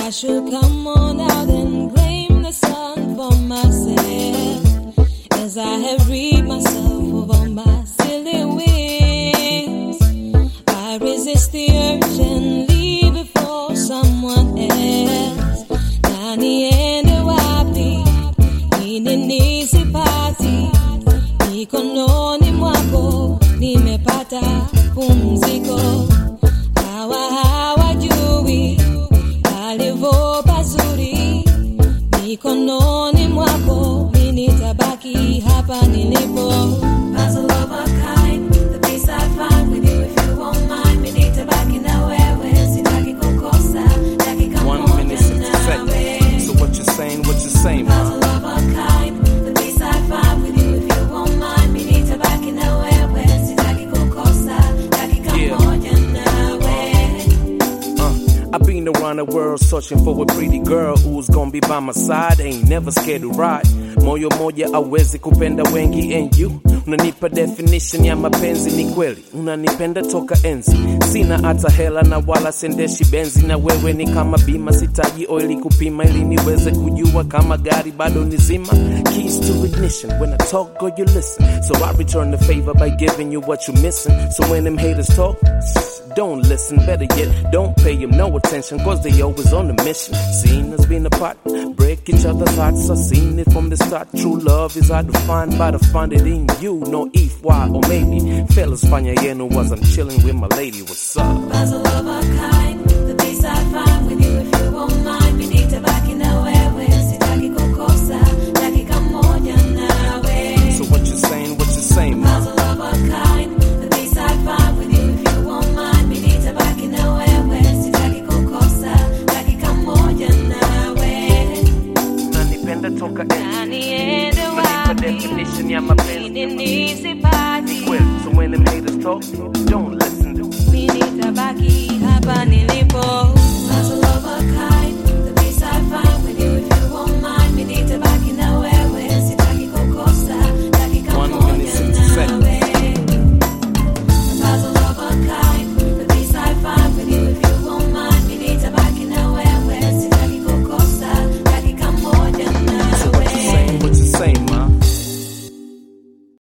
I should come on out and claim the sun for myself, as I have read myself of all my silly wings. I resist the urge and leave it for someone else. Naniende wapi, ininizi pati, mikononi mwako nimepata pumziko. Hawajui alivyo pazuri, mikononi mwako mimi nitabaki hapa nilipo. Puzzle of a kind, the peace I find with you, if you won't mind, mimi nitabaki na wewe, sitaki kukosa dakika moja. 1 minute 60 seconds. So what you saying, puzzle of a kind, the peace I find with you, if you won't mind, mimi nitabaki na wewe, sitaki kukosa dakika moja nawe. I've been around the world searching for a pretty girl who's gonna be by my side, ain't never scared to ride. Moyo moja awezi kupenda wengi, and you unanipa definition ya mapenzi. Ni kweli unanipenda toka enzi, sina hata hela na wala sendeshi benzi, na wewe ni kama bima, sitaji oili kupima ili niweze kujua kama gari bado nizima. Keys to ignition, when I talk girl you listen, so I return the favor by giving you what you're missing. So when them haters talk, don't listen, better yet, don't pay them no attention, cause they always on a mission. Seen us being apart, break each other's hearts, I've seen it from the start. True love is hard to find, but I find it in you. No if, why, or maybe. Fellas, fanya yenu was I'm chilling with my lady, what's up? Puzzle of a kind, the peace I find with you, if you won't mind, mimi nitabaki na wewe, sitaki kukosa dakika moja nawe. So what you saying, man? Puzzle of a kind, the peace I find with you, if you won't mind, mimi nitabaki na wewe, sitaki kukosa dakika moja nawe. Unanipenda toka Naniende wapi, definition ya mapenzi. ininizi pati, Well, so when them haters talk, don't listen to mimi nitabaki hapa nilipo.